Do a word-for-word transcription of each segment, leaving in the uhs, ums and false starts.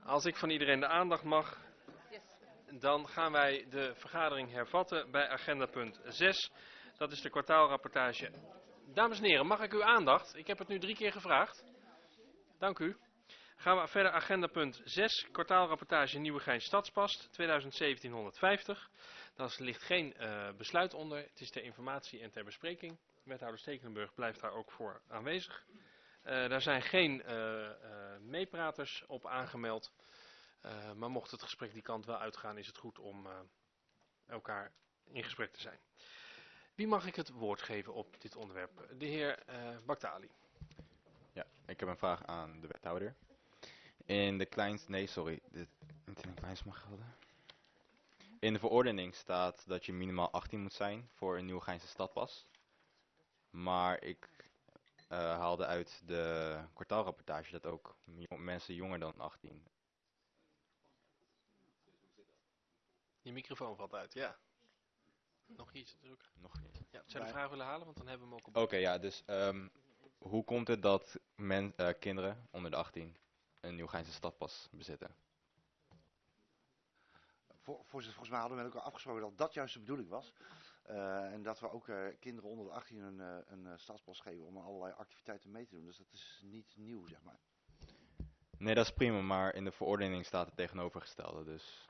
Als ik van iedereen de aandacht mag, dan gaan wij de vergadering hervatten bij agenda punt zes. Dat is de kwartaalrapportage. Dames en heren, mag ik uw aandacht? Ik heb het nu drie keer gevraagd. Dank u. Gaan we verder agenda punt zes, kwartaalrapportage Nieuwegein Stadspast tweeduizend zeventien honderdvijftig. Daar ligt geen uh, besluit onder. Het is ter informatie en ter bespreking. Wethouder Stekelenburg blijft daar ook voor aanwezig. Uh, daar zijn geen uh, uh, meepraters op aangemeld. Uh, maar mocht het gesprek die kant wel uitgaan, is het goed om uh, elkaar in gesprek te zijn. Wie mag ik het woord geven op dit onderwerp? De heer uh, Baktali. Ja, ik heb een vraag aan de wethouder. In de kleinst, nee sorry, dit niet in de kleinst mag gelden. In de verordening staat dat je minimaal achttien moet zijn voor een Nieuwegeinse stadpas. Maar ik uh, haalde uit de kwartaalrapportage dat ook mensen jonger dan achttien. Je microfoon valt uit, ja. Nog iets druk. Nog niet. Ja, zou je de vraag willen halen, want dan hebben we hem ook op. Oké, okay, ja, dus um, hoe komt het dat men, uh, kinderen onder de achttien een Nieuwegeinse stadpas bezitten? Voor, voorzitter, volgens mij hadden we met elkaar afgesproken dat dat juist de bedoeling was. Uh, en dat we ook uh, kinderen onder de achttien een, uh, een uh, stadspas geven om allerlei activiteiten mee te doen. Dus dat is niet nieuw, zeg maar. Nee, dat is prima, maar in de verordening staat het tegenovergestelde, dus...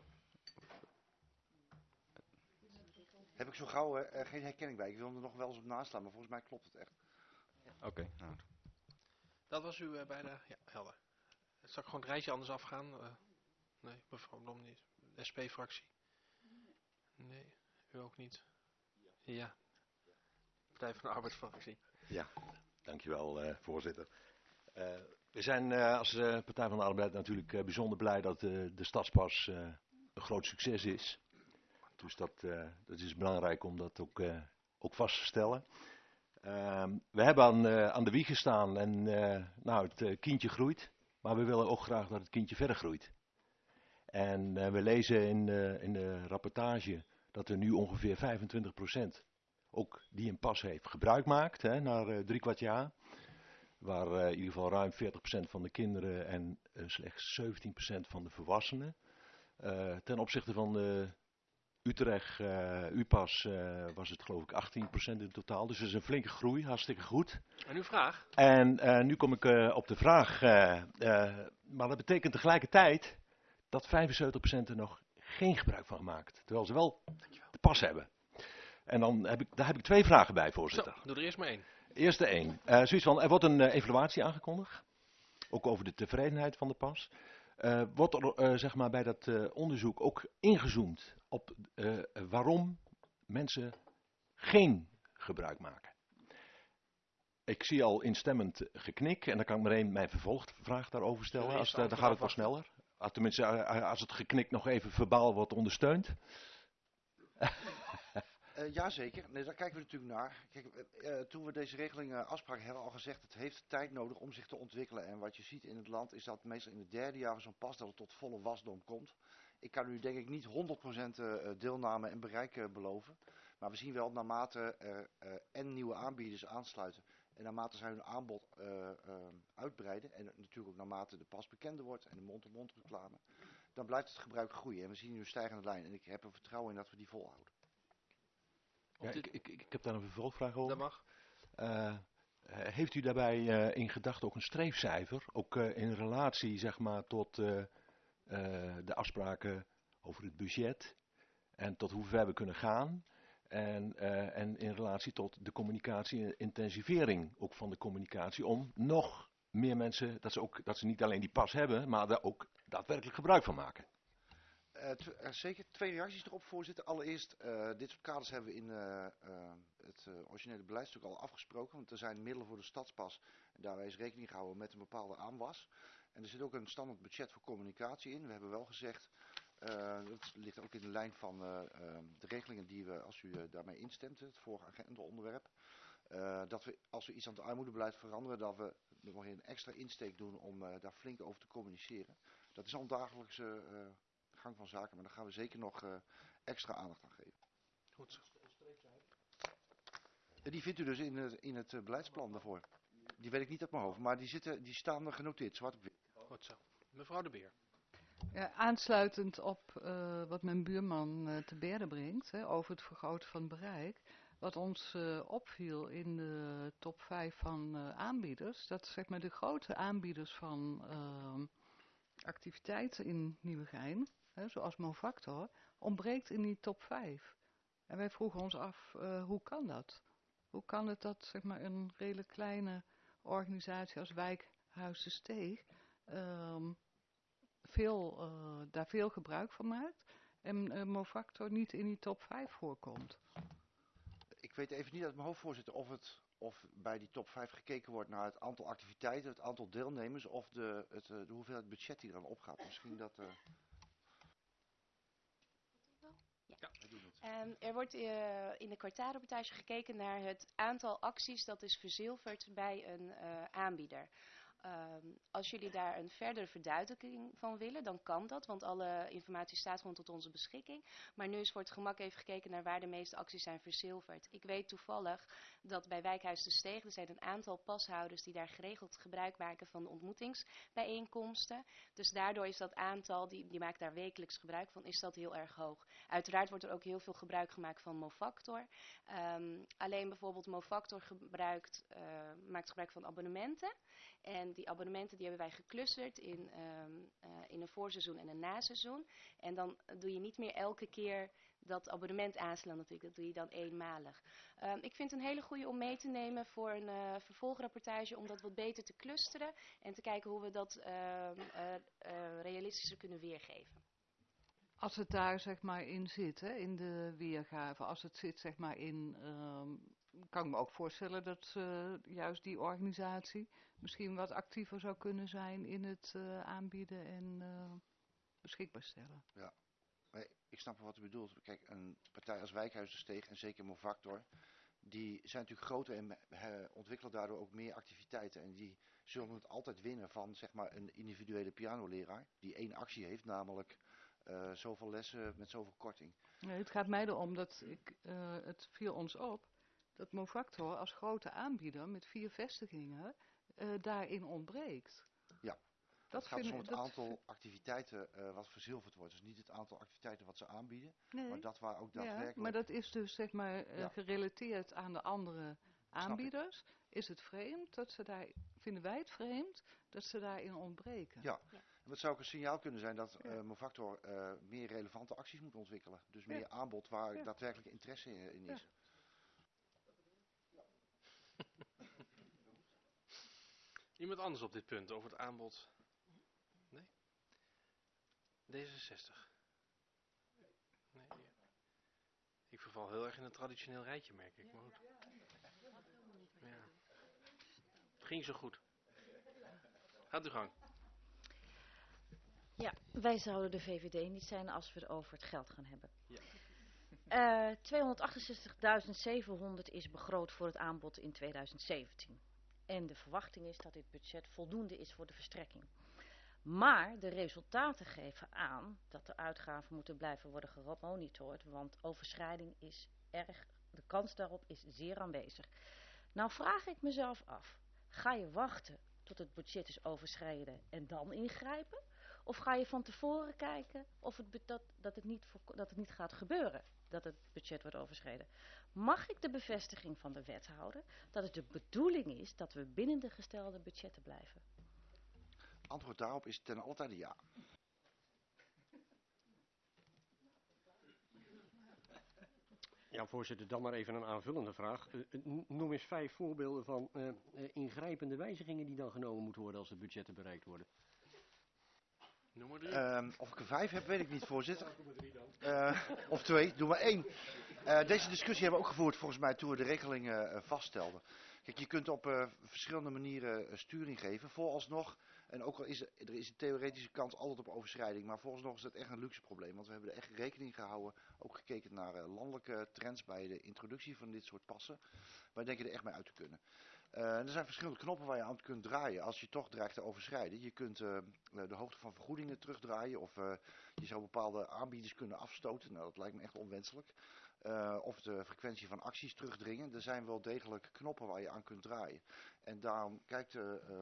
Heb ik zo gauw uh, geen herkenning bij. Ik wil hem er nog wel eens op naast staan, maar volgens mij klopt het echt. Oké, okay, nou. Dat was u uh, bijna, ja, helder. Zal ik gewoon het rijtje anders afgaan? Uh, nee, mevrouw Blom niet. S P-fractie? Nee, u ook niet? Ja. Partij van de Arbeidsfractie. Ja, dankjewel uh, voorzitter. Uh, we zijn uh, als uh, Partij van de Arbeid natuurlijk uh, bijzonder blij dat uh, de stadspas uh, een groot succes is. Dus dat, uh, dat is belangrijk om dat ook, uh, ook vast te stellen. Uh, we hebben aan, uh, aan de wieg gestaan en uh, nou, het uh, kindje groeit. Maar we willen ook graag dat het kindje verder groeit. En uh, we lezen in, uh, in de rapportage dat er nu ongeveer vijfentwintig procent ook die een pas heeft gebruik maakt, hè, na uh, drie kwart jaar. Waar uh, in ieder geval ruim veertig procent van de kinderen en uh, slechts zeventien procent van de volwassenen. Uh, ten opzichte van de Utrecht, uh, U-pas uh, was het geloof ik achttien procent in totaal. Dus dat is een flinke groei, hartstikke goed. En uw vraag? En uh, nu kom ik uh, op de vraag. Uh, uh, maar dat betekent tegelijkertijd dat vijfenzeventig procent er nog geen gebruik van gemaakt. Terwijl ze wel de pas hebben. En dan heb ik, daar heb ik twee vragen bij, voorzitter. Zo, doe er eerst maar één. Eerste één. Uh, zoiets van, er wordt een uh, evaluatie aangekondigd. Ook over de tevredenheid van de pas. Uh, wordt er uh, zeg maar bij dat uh, onderzoek ook ingezoomd op uh, waarom mensen geen gebruik maken. Ik zie al instemmend geknik en dan kan ik meteen mijn vervolgvraag daarover stellen. Als, uh, dan gaat het wel sneller. Uh, tenminste, uh, als het geknik nog even verbaal wordt ondersteund. Uh, Jazeker, nee, daar kijken we natuurlijk naar. Kijk, uh, toen we deze regeling uh, afspraken hebben we al gezegd, het heeft tijd nodig om zich te ontwikkelen. En wat je ziet in het land is dat meestal in het derde jaar zo'n pas dat het tot volle wasdom komt. Ik kan u denk ik niet honderd procent uh, deelname en bereik uh, beloven. Maar we zien wel naarmate er uh, en nieuwe aanbieders aansluiten en naarmate zij hun aanbod uh, uh, uitbreiden en natuurlijk ook naarmate de pas bekender wordt en de mond-op-mond reclame, dan blijft het gebruik groeien. En we zien nu een stijgende lijn en ik heb er vertrouwen in dat we die volhouden. Ja, ik, ik, ik heb daar een vervolgvraag over. Dat mag. Uh, heeft u daarbij uh, in gedachten ook een streefcijfer? Ook uh, in relatie zeg maar, tot uh, uh, de afspraken over het budget en tot hoe ver we kunnen gaan. En, uh, en in relatie tot de communicatie en intensivering ook van de communicatie om nog meer mensen, dat ze, ook, dat ze niet alleen die pas hebben, maar daar ook daadwerkelijk gebruik van maken. Uh, uh, zeker twee reacties erop, voorzitter. Allereerst, uh, dit soort kaders hebben we in uh, uh, het uh, originele beleidstuk al afgesproken. Want er zijn middelen voor de stadspas. En daarbij is rekening gehouden met een bepaalde aanwas. En er zit ook een standaard budget voor communicatie in. We hebben wel gezegd, uh, dat ligt ook in de lijn van uh, uh, de regelingen die we, als u uh, daarmee instemt, het vorige agenda-onderwerp. Uh, dat we, als we iets aan het armoedebeleid veranderen, dat we nog een extra insteek doen om uh, daar flink over te communiceren. Dat is al een dagelijkse uh, gang van zaken, maar daar gaan we zeker nog uh, extra aandacht aan geven. Goed zo. Die vindt u dus in het, in het uh, beleidsplan daarvoor. Die weet ik niet uit mijn hoofd, maar die, zitten, die staan er genoteerd, zwart op wit. Goed zo. Mevrouw De Beer. Ja, aansluitend op uh, wat mijn buurman uh, te berden brengt, hè, over het vergroten van het bereik. Wat ons uh, opviel in de top vijf van uh, aanbieders, dat zeg maar de grote aanbieders van uh, activiteiten in Nieuwegein, hè, zoals Movactor, ontbreekt in die top vijf. En wij vroegen ons af, uh, hoe kan dat? Hoe kan het dat zeg maar een redelijk kleine organisatie als Wijkhuis de Steeg um, veel, uh, daar veel gebruik van maakt en uh, Movactor niet in die top vijf voorkomt? Ik weet even niet uit mijn hoofd, voorzitter, of, het, of bij die top vijf gekeken wordt naar het aantal activiteiten, het aantal deelnemers of de, het, de hoeveelheid budget die er aan opgaat. Misschien dat... Uh... Ja. Um, er wordt uh, in de kwartaalrapportage gekeken naar het aantal acties dat is verzilverd bij een uh, aanbieder. Um, als jullie daar een verdere verduidelijking van willen, dan kan dat, want alle informatie staat gewoon tot onze beschikking. Maar nu is voor het gemak even gekeken naar waar de meeste acties zijn verzilverd. Ik weet toevallig dat bij Wijkhuis de Steeg, er zijn een aantal pashouders die daar geregeld gebruik maken van de ontmoetingsbijeenkomsten. Dus daardoor is dat aantal, die, die maakt daar wekelijks gebruik van, is dat heel erg hoog. Uiteraard wordt er ook heel veel gebruik gemaakt van Movactor. Um, alleen bijvoorbeeld Movactor gebruikt, uh, maakt gebruik van abonnementen. En die abonnementen die hebben wij geclusterd in, um, uh, in een voorseizoen en een naseizoen. En dan doe je niet meer elke keer dat abonnement aanslaan natuurlijk. Dat doe je dan eenmalig. Um, ik vind het een hele goede om mee te nemen voor een uh, vervolgrapportage. Om dat wat beter te clusteren. En te kijken hoe we dat uh, uh, uh, realistischer kunnen weergeven. Als het daar zeg maar in zit, hè, in de weergave. Als het zit zeg maar in... Um, kan ik me ook voorstellen dat uh, juist die organisatie misschien wat actiever zou kunnen zijn in het uh, aanbieden en uh, beschikbaar stellen. Ja, maar ik snap wat u bedoelt. Kijk, een partij als Wijkhuis de Steeg en zeker Movactor, die zijn natuurlijk groter en uh, ontwikkelen daardoor ook meer activiteiten. En die zullen het altijd winnen van zeg maar een individuele pianoleraar die één actie heeft, namelijk uh, zoveel lessen met zoveel korting. Nee, het gaat mij erom dat ik, uh, het viel ons op dat Movactor als grote aanbieder met vier vestigingen uh, daarin ontbreekt. Ja, dat het gaat dus om het dat aantal activiteiten uh, wat verzilverd wordt. Dus niet het aantal activiteiten wat ze aanbieden, nee. maar dat waar ook daadwerkelijk... Ja, maar dat is dus zeg maar uh, ja. gerelateerd aan de andere aanbieders. Is het vreemd dat ze daar, vinden wij het vreemd, dat ze daarin ontbreken? Ja. Ja. En dat zou ook een signaal kunnen zijn dat uh, Movactor uh, meer relevante acties moet ontwikkelen. Dus meer ja. aanbod waar ja. daadwerkelijk interesse in, in is. Ja. Iemand anders op dit punt over het aanbod? Nee? D zesenzestig? Nee. Ik verval heel erg in een traditioneel rijtje, merk ik. Maar goed. Ja. Het ging zo goed. Gaat uw gang. Ja, wij zouden de V V D niet zijn als we het over het geld gaan hebben. Ja. Uh, tweehonderdachtenzestigduizend zevenhonderd is begroot voor het aanbod in tweeduizend zeventien. En de verwachting is dat dit budget voldoende is voor de verstrekking. Maar de resultaten geven aan dat de uitgaven moeten blijven worden gemonitord, want overschrijding is erg, de kans daarop is zeer aanwezig. Nou vraag ik mezelf af, ga je wachten tot het budget is overschreden en dan ingrijpen? Of ga je van tevoren kijken of het, dat, dat, het niet, dat het niet gaat gebeuren, dat het budget wordt overschreden? Mag ik de bevestiging van de wethouder dat het de bedoeling is dat we binnen de gestelde budgetten blijven? Antwoord daarop is ten alle tijde ja. Ja, voorzitter, dan maar even een aanvullende vraag. Uh, noem eens vijf voorbeelden van uh, uh, ingrijpende wijzigingen die dan genomen moeten worden als de budgetten bereikt worden. Noem maar drie. Uh, of ik er vijf heb, weet ik niet, voorzitter. Uh, of twee, doe maar één. Uh, deze discussie hebben we ook gevoerd volgens mij toen we de regelingen uh, vaststelden. Kijk, je kunt op uh, verschillende manieren uh, sturing geven. Vooralsnog, en ook al is er, er is een theoretische kans altijd op overschrijding, maar vooralsnog is dat echt een luxe probleem. Want we hebben er echt rekening gehouden, ook gekeken naar uh, landelijke trends bij de introductie van dit soort passen. Wij denken er echt mee uit te kunnen. Uh, er zijn verschillende knoppen waar je aan kunt draaien als je toch dreigt te overschrijden. Je kunt uh, de hoogte van vergoedingen terugdraaien of uh, je zou bepaalde aanbieders kunnen afstoten. Nou, dat lijkt me echt onwenselijk. Uh, of de frequentie van acties terugdringen. Er zijn wel degelijk knoppen waar je aan kunt draaien. En daarom kijkt de uh,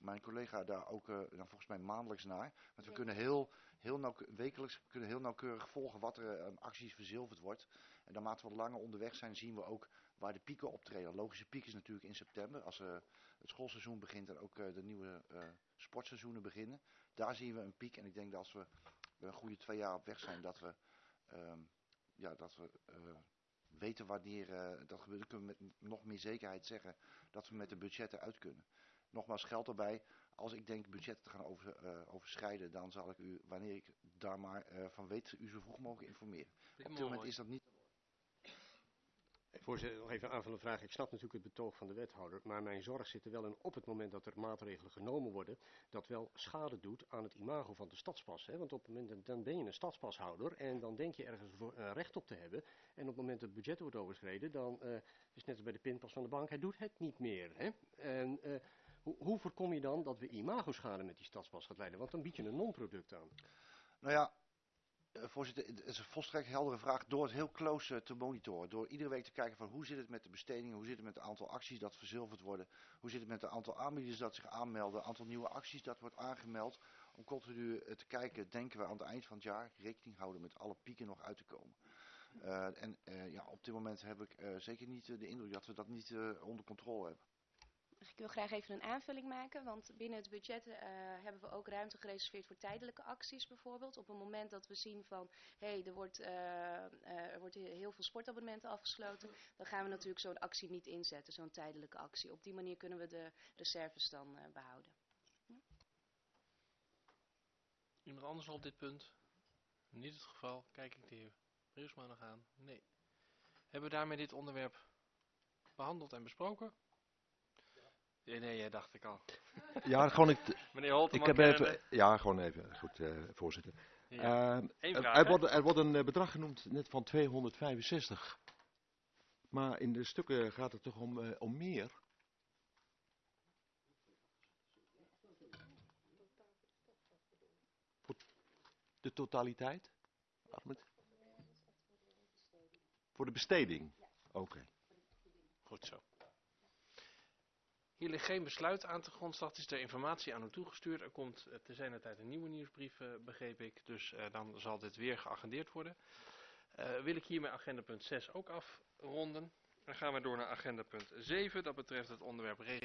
mijn collega daar ook uh, dan volgens mij maandelijks naar. Want we kunnen heel, heel nauwkeurig, wekelijks kunnen heel nauwkeurig volgen wat er aan uh, acties verzilverd wordt. En naarmate we langer onderweg zijn, zien we ook waar de pieken optreden. Logische piek is natuurlijk in september, als uh, het schoolseizoen begint en ook uh, de nieuwe uh, sportseizoenen beginnen. Daar zien we een piek en ik denk dat als we een goede twee jaar op weg zijn, dat we, um, ja, dat we uh, weten wanneer uh, dat gebeurt. Dan kunnen we met nog meer zekerheid zeggen dat we met de budgetten uit kunnen. Nogmaals, geld erbij. Als ik denk budgetten te gaan over, uh, overschrijden, dan zal ik u, wanneer ik daar maar uh, van weet, u zo vroeg mogelijk informeren. Op dit moment is dat niet. Voorzitter, nog even een aanvullende vraag. Ik snap natuurlijk het betoog van de wethouder, maar mijn zorg zit er wel in op het moment dat er maatregelen genomen worden, dat wel schade doet aan het imago van de stadspas. Hè? Want op het moment, dat, dan ben je een stadspashouder en dan denk je ergens voor, uh, recht op te hebben. En op het moment dat het budget wordt overschreden, dan uh, is net als bij de pinpas van de bank, hij doet het niet meer. Hè? En uh, hoe, hoe voorkom je dan dat we imago-schade met die stadspas gaat leiden? Want dan bied je een non-product aan. Nou ja. Uh, voorzitter, het is een volstrekt heldere vraag door het heel close uh, te monitoren. Door iedere week te kijken van hoe zit het met de bestedingen, hoe zit het met het aantal acties dat verzilverd worden, hoe zit het met het aantal aanbieders dat zich aanmelden, het aantal nieuwe acties dat wordt aangemeld. Om continu uh, te kijken, denken we aan het eind van het jaar rekening houden met alle pieken nog uit te komen. Uh, en uh, ja, op dit moment heb ik uh, zeker niet uh, de indruk dat we dat niet uh, onder controle hebben. Ik wil graag even een aanvulling maken, want binnen het budget uh, hebben we ook ruimte gereserveerd voor tijdelijke acties bijvoorbeeld. Op het moment dat we zien van, hé, hey, er, wordt, uh, uh, er wordt heel veel sportabonnementen afgesloten, dan gaan we natuurlijk zo'n actie niet inzetten, zo'n tijdelijke actie. Op die manier kunnen we de reserves dan uh, behouden. Ja. Iemand anders op dit punt? Niet het geval. Kijk ik de heer Brielsma nog aan? Nee. Hebben we daarmee dit onderwerp behandeld en besproken? Nee, nee, jij dacht ik al. Ja, gewoon ik. Meneer Holteman, ik heb even. Ja, gewoon even. Goed, uh, voorzitter. Ja. Uh, Eén er, vraag, er, wordt, er wordt een uh, bedrag genoemd, net van tweehonderdvijfenzestig. Maar in de stukken gaat het toch om, uh, om meer? Voor de totaliteit? Ahmed? Voor de besteding? Oké. Okay. Goed zo. Hier ligt geen besluit aan te grondslag, is er informatie aan u toegestuurd. Er komt uh, te zijner tijd een nieuwe nieuwsbrief, uh, begreep ik. Dus uh, dan zal dit weer geagendeerd worden. Uh, wil ik hiermee agenda punt zes ook afronden. Dan gaan we door naar agenda punt zeven. Dat betreft het onderwerp